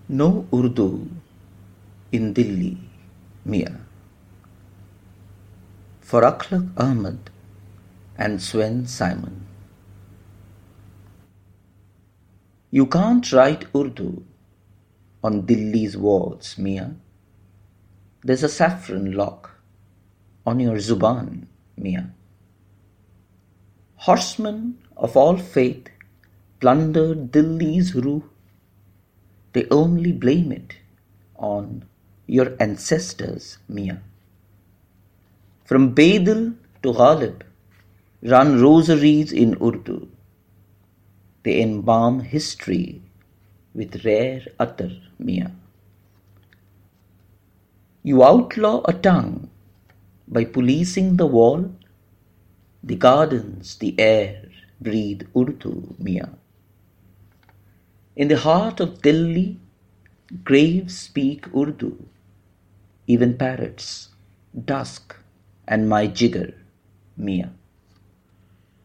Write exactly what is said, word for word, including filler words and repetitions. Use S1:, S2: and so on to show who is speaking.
S1: No Urdu in Delhi, Mia. For Akhlaq Ahmed and Swen Simon. You can't write Urdu on Delhi's walls, Mia. There's a saffron lock on your zuban, Mia. Horsemen of all faith plundered Delhi's roof. They only blame it on your ancestors, Mia. From Badal to Ghalib run rosaries in Urdu. They embalm history with rare attar, Mia. You outlaw a tongue by policing the wall. The gardens, the air breathe Urdu, Mia. In the heart of Delhi, graves speak Urdu, even parrots, dusk, and my jigger, Mia.